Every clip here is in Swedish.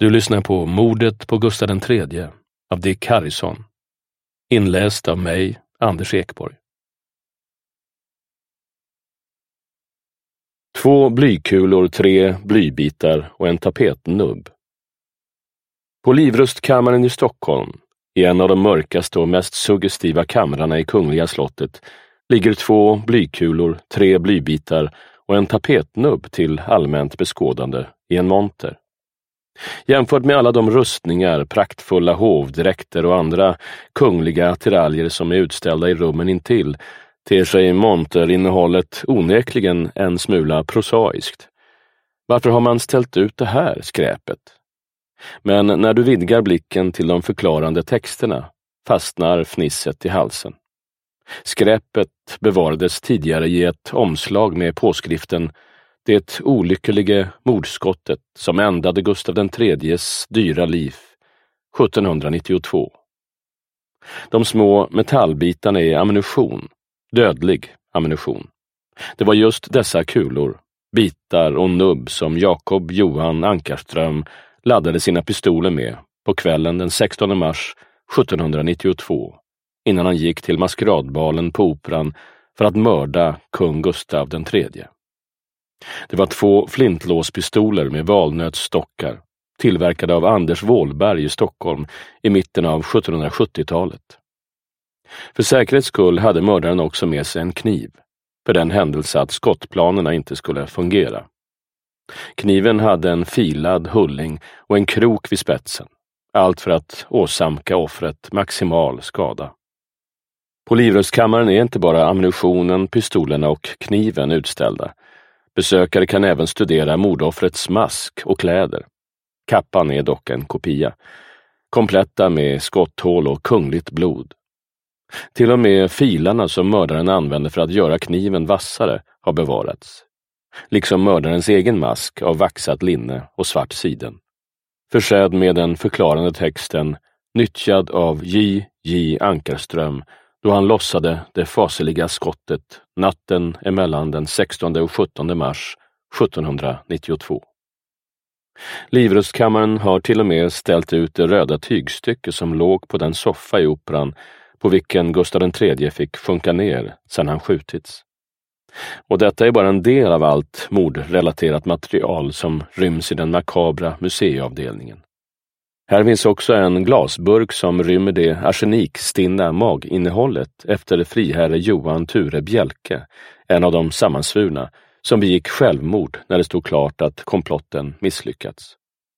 Du lyssnar på Mordet på Gustav III av Dick Harrison. Inläst av mig, Anders Ekborg. 2 blykulor, 3 blybitar och en tapetnubb. På Livrustkammaren i Stockholm, i en av de mörkaste och mest suggestiva kamrarna i Kungliga slottet, ligger 2 blykulor, 3 blybitar och en tapetnubb till allmänt beskådande i en monter. Jämfört med alla de rustningar, praktfulla hovdräkter och andra kungliga attiraljer som är utställda i rummen intill, ter sig monterinnehållet onekligen en smula prosaiskt. Varför har man ställt ut det här skräpet? Men när du vidgar blicken till de förklarande texterna fastnar fnisset i halsen. Skräpet bevarades tidigare i ett omslag med påskriften "Det olyckliga mordskottet som ändade Gustav III:s dyra liv 1792. De små metallbitarna är ammunition, dödlig ammunition. Det var just dessa kulor, bitar och nubb som Jakob Johan Ankarström laddade sina pistoler med på kvällen den 16 mars 1792, innan han gick till maskeradbalen på Operan för att mörda kung Gustav III. Det var 2 flintlåspistoler med valnötsstockar, tillverkade av Anders Wåhlberg i Stockholm i mitten av 1770-talet. För säkerhets skull hade mördaren också med sig en kniv, för den händelse att skottplanerna inte skulle fungera. Kniven hade en filad hulling och en krok vid spetsen, allt för att åsamka offret maximal skada. På Livrustkammaren är inte bara ammunitionen, pistolerna och kniven utställda. Besökare kan även studera mordoffrets mask och kläder. Kappan är dock en kopia, kompletta med skotthål och kungligt blod. Till och med filarna som mördaren använde för att göra kniven vassare har bevarats, liksom mördarens egen mask av vaxat linne och svart siden, försedd med den förklarande texten "Nyttjad av J. Ankarström då han lossade det faseliga skottet natten emellan den 16 och 17 mars 1792. Livrustkammaren har till och med ställt ut det röda tygstycke som låg på den soffa i Operan på vilken Gustav III fick sjunka ner sedan han skjutits. Och detta är bara en del av allt mordrelaterat material som ryms i den makabra museiavdelningen. Här finns också en glasburk som rymmer det arsenikstinna maginnehållet efter friherre Johan Ture Bjelke, en av de sammansvurna, som begick självmord när det stod klart att komplotten misslyckats.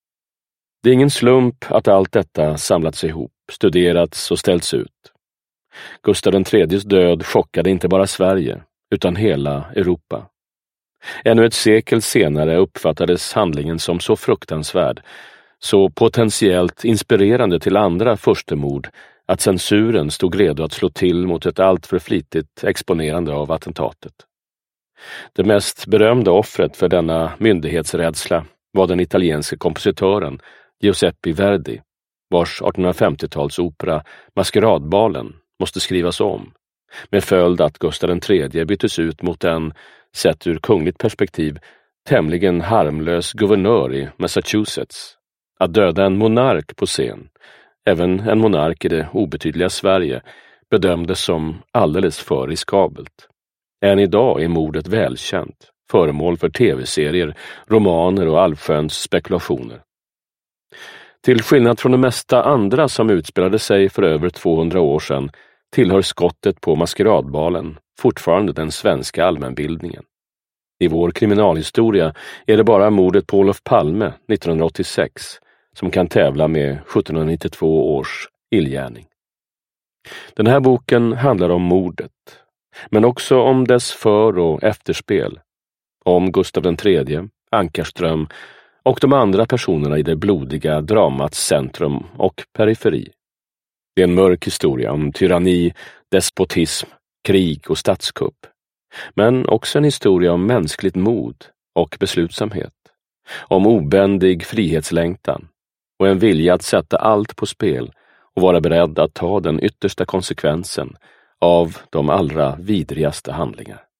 Det är ingen slump att allt detta samlats ihop, studerats och ställts ut. Gustav III:s död chockade inte bara Sverige, utan hela Europa. Ännu ett sekel senare uppfattades handlingen som så fruktansvärd, så potentiellt inspirerande till andra förstemord att censuren stod redo att slå till mot ett alltför flitigt exponerande av attentatet. Det mest berömda offret för denna myndighetsrädsla var den italienske kompositören Giuseppe Verdi, vars 1850-talsopera Maskeradbalen måste skrivas om, med följd att Gustav III byttes ut mot en, sett ur kungligt perspektiv, tämligen harmlös guvernör i Massachusetts. Att döda en monark på scen, även en monark i det obetydliga Sverige, bedömdes som alldeles för riskabelt. Än idag är mordet välkänt, föremål för tv-serier, romaner och allsköns spekulationer. Till skillnad från det mesta andra som utspelade sig för över 200 år sedan tillhör skottet på Maskeradbalen fortfarande den svenska allmänbildningen. I vår kriminalhistoria är det bara mordet på Olof Palme 1986 som kan tävla med 1792 års illgärning. Den här boken handlar om mordet, men också om dess för- och efterspel, om Gustav III, Ankarström och de andra personerna i det blodiga dramats centrum och periferi. Det är en mörk historia om tyranni, despotism, krig och statskupp, men också en historia om mänskligt mod och beslutsamhet, om obändig frihetslängtan och en vilja att sätta allt på spel och vara beredd att ta den yttersta konsekvensen av de allra vidrigaste handlingar.